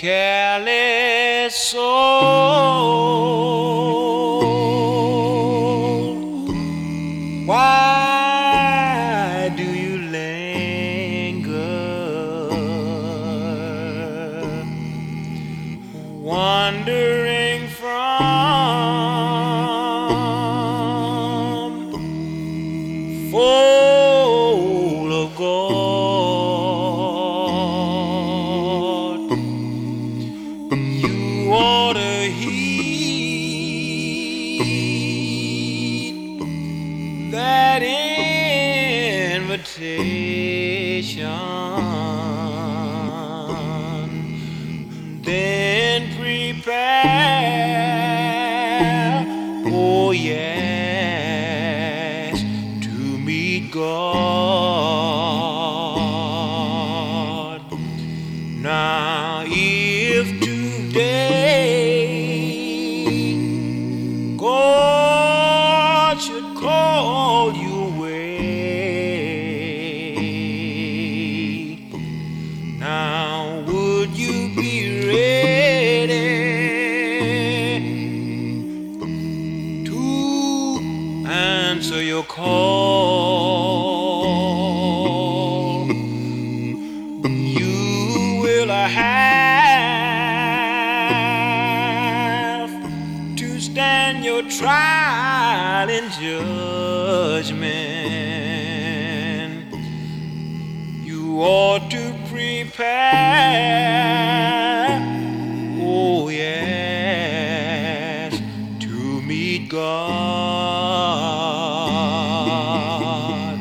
careless soul, why do you linger, wandering from fold of gold? You ought to heed that invitation, then prepare, oh yes, to meet God. Now if today God should call you away, now would you be ready to answer your call? You will have to stand your trial in judgment. You ought to prepare, oh yes, to meet God.